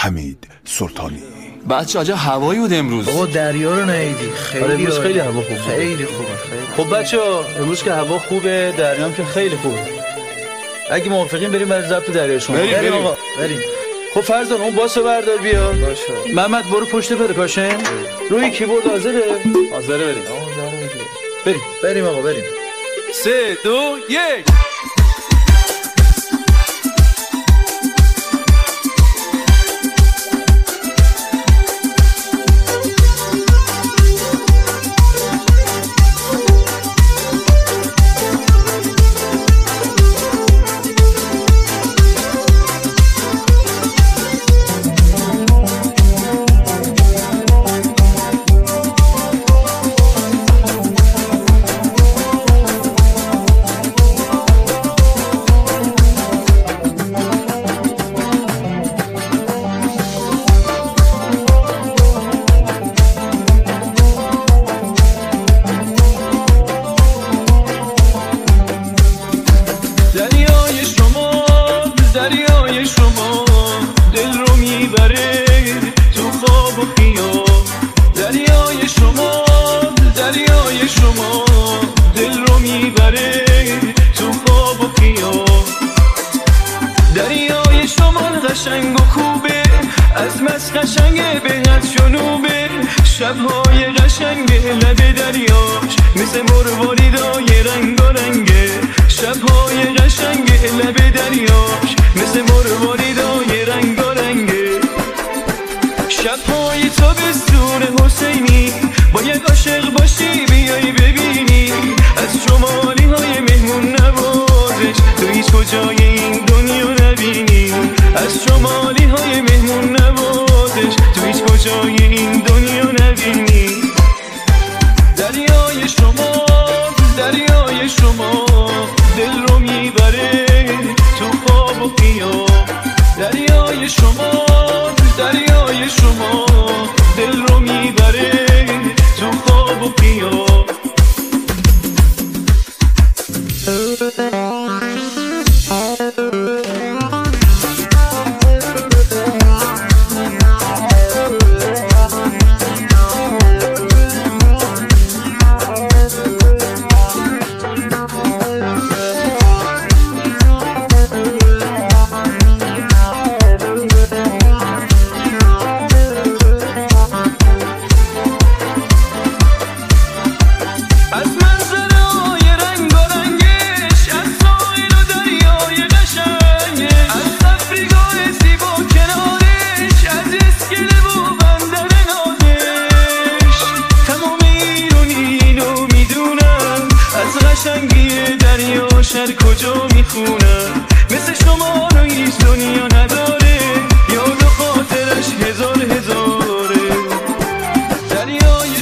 حمید سلطانی. بچه عجب هوایی بود امروز. بابا دریا رو ندیدی؟ امروز خیلی هوا خوبه. خیلی خوبه. خب بچه‌ها امروز که هوا خوبه، دریام که خیلی خوبه. اگه موافقین بریم برای ضبط دریا شما. بریم آقا بریم. خب فرزان اون باسو بردار بیا. باشه. محمد برو پشت پرکاشن. روی کیبورد حاضره؟ حاضره بریم. بریم آقا بریم. 3 2 1. دریای شما دل رو میبره تو خواب و خیال. دریای شما دل رو میبره تو خواب و خیال. دریای شما قشنگ و خوبه، از مس قشنگه به از جنوبه. شبهای قشنگه لب دریاش مثل مرواریدای رنگارنگه. شبهای قشنگه لب دریاش مثل مرواریدای رنگارنگه. شبهای تابستون حسینی باید عاشق باشی بیای ببینی از شمالی های مهمون نوازش تو هیچ کجای این دنیا نبینی. از شمالی های مهمون نوازش تو هیچ کجای این دنیا نبینی. دریای شما دل رو میبره تو خواب و خیال. دریای شما دل رو میبره تو خواب و خیال. شهر کجا میخونم مثل شما رو هیچ دنیا نداره. یاد و خاطرش هزاره. دریای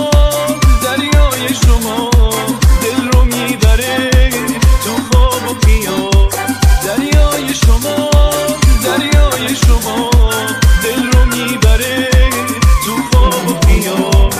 شما دل رو میبره تو خواب و خیال. دریای شما دل رو میبره تو خواب و خیال.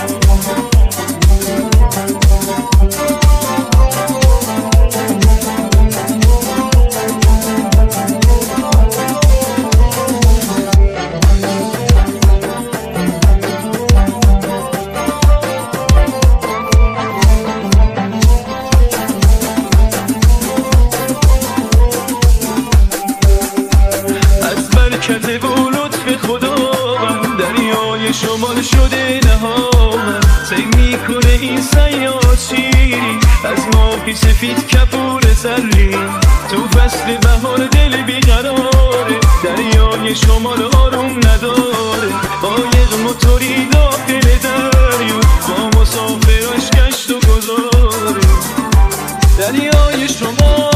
کرده و لطف خدا دریای شمال شده نهام. سیر میکنه این سیاد شیری از ماهی سفید کپور سری. تو فصل بهار دل بیقراره دریای شمال آروم نداره. قایق موتوری داخل دریا با مسافراش گشت و گذاره. دریای شما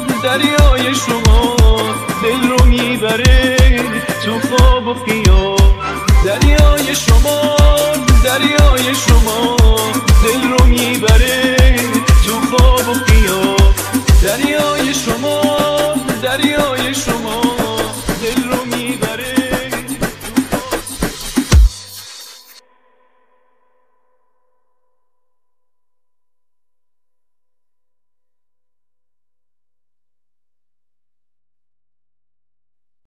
دل رو میبره تو خواب و خیال. دریای شما دل رو میبره تو خواب و خیال. دریای شما